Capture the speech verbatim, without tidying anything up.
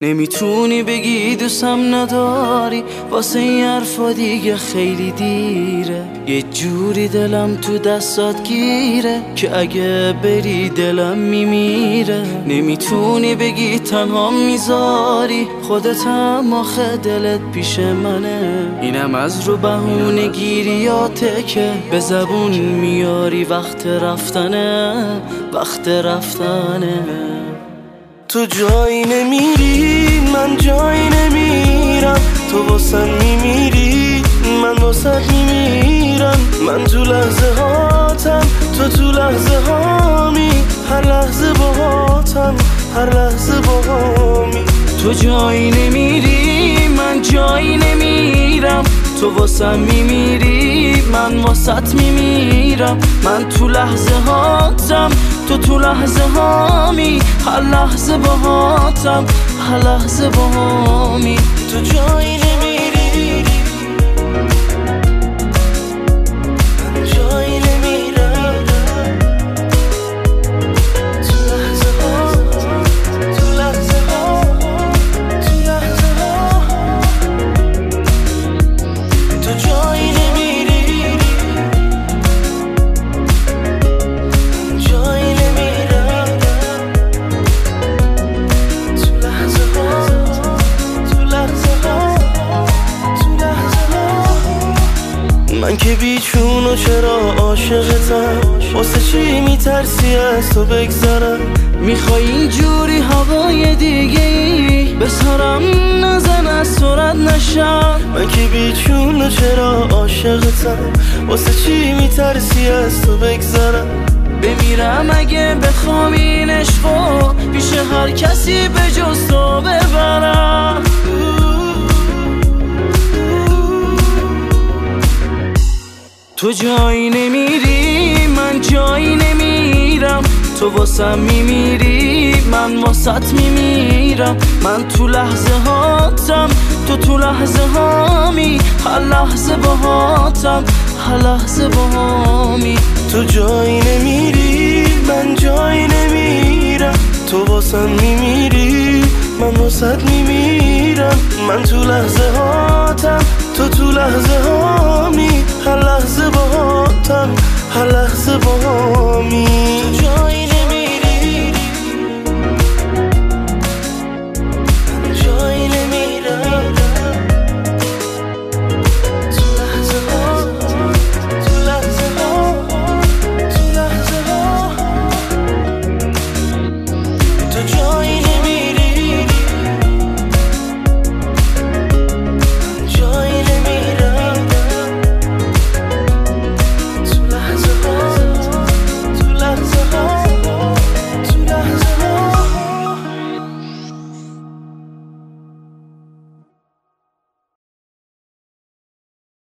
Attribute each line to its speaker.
Speaker 1: نمیتونی بگی دوستم نداری، واسه این حرفا دیگه خیلی دیره. یه جوری دلم تو دستات گیره که اگه بری دلم میمیره. نمیتونی بگی تنها میذاری، خودت هم آخه دلت پیش منه. اینم از رو بهونه گیریاته که به زبون میاری وقت رفتنه، وقت رفتنه.
Speaker 2: تو جایی نمیری، من جایی نمیرم. تو واسم میمیری، من واسط میمیرم. من تو لحظه هاتم، تو تو لحظه هامی. هر لحظه باهاتم، هر لحظه باهامی.
Speaker 1: تو جایی نمیری، من جایی نمیرم. تو واسم میمیری، من واسط میمیرم. من تو لحظه هاتم، تو تو لحظه هامی. هر لحظه باهاتم، هر لحظه باهامی.
Speaker 2: تو جایی نمیری، من جایی نمیرم. تو لحظه ها، تو لحظه ها، تو لحظه ها. تو جایی نمیری، من جایی نمیرم. تو لحظه ها، تو لحظه ها، تو لحظه ها. من که بیچون و چرا عاشقتم، واسه چی میترسی از تو بگذرم؟
Speaker 1: میخوای اینجوری هوای دیگه ای بسرم، نزن از سرعت نشم.
Speaker 2: من که بیچون و چرا عاشقتم، واسه چی میترسی از تو بگذرم؟
Speaker 1: بمیرم اگه بخوام این عشقو پیش هر کسی به جز تو ببرم. تو جایی نمیری، من جایی نمیرم. تو واسم میمیری، من واسط میمیرم. من تو لحظه هاتم، تو تو لحظه هامی. هر لحظه باهاتم، هر لحظه باهامی.
Speaker 2: تو جایی نمیری، من جایی نمیرم. تو واسم میمیری، من واسط میمیرم. من تو لحظه هاتم، تو تو لحظه هامی. هر لحظه باهاتم، هر لحظه باهامی. تو جایی